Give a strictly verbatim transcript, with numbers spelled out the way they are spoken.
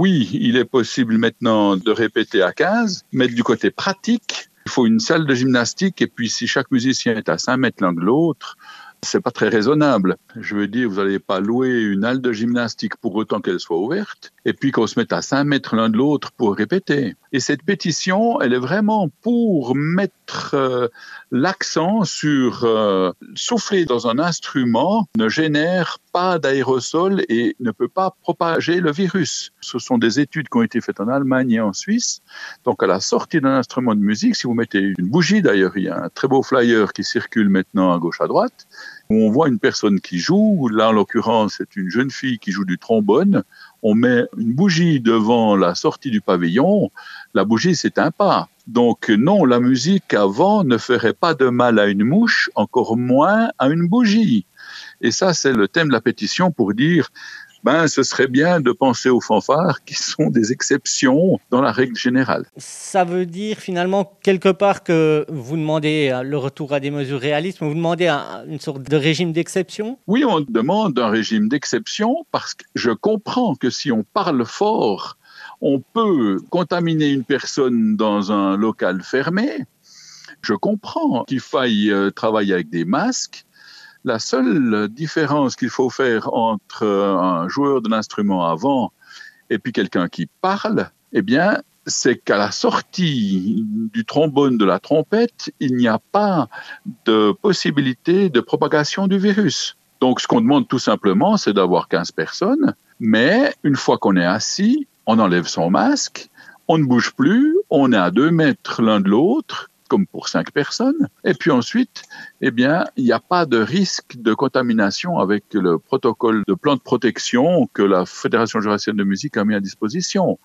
oui, il est possible maintenant de répéter à quinze, mais du côté pratique, il faut une salle de gymnastique et puis si chaque musicien est à cinq mètres l'un de l'autre, c'est pas très raisonnable. Je veux dire, vous n'allez pas louer une halle de gymnastique pour autant qu'elle soit ouverte et puis qu'on se mette à cinq mètres l'un de l'autre pour répéter. Et cette pétition, elle est vraiment pour mettre euh, l'accent sur euh, souffler dans un instrument ne génère pas d'aérosol et ne peut pas propager le virus. Ce sont des études qui ont été faites en Allemagne et en Suisse. Donc à la sortie d'un instrument de musique, si vous mettez une bougie, d'ailleurs il y a un très beau flyer qui circule maintenant à gauche à droite, où on voit une personne qui joue, là en l'occurrence c'est une jeune fille qui joue du trombone, on met une bougie devant la sortie du pavillon, la bougie s'éteint pas. Donc non, la musique avant ne ferait pas de mal à une mouche, encore moins à une bougie. Et ça c'est le thème de la pétition pour dire ben, ce serait bien de penser aux fanfares qui sont des exceptions dans la règle générale. Ça veut dire finalement quelque part que vous demandez le retour à des mesures réalistes, mais vous demandez un, une sorte de régime d'exception ? Oui, on demande un régime d'exception parce que je comprends que si on parle fort, on peut contaminer une personne dans un local fermé. Je comprends qu'il faille travailler avec des masques. La seule différence qu'il faut faire entre un joueur de l'instrument avant et puis quelqu'un qui parle, eh bien, c'est qu'à la sortie du trombone, de la trompette, il n'y a pas de possibilité de propagation du virus. Donc, ce qu'on demande tout simplement, c'est d'avoir quinze personnes, mais une fois qu'on est assis, on enlève son masque, on ne bouge plus, on est à deux mètres l'un de l'autre, comme pour cinq personnes. Et puis ensuite, eh bien, il n'y a pas de risque de contamination avec le protocole de plan de protection que la Fédération jurassienne de musique a mis à disposition.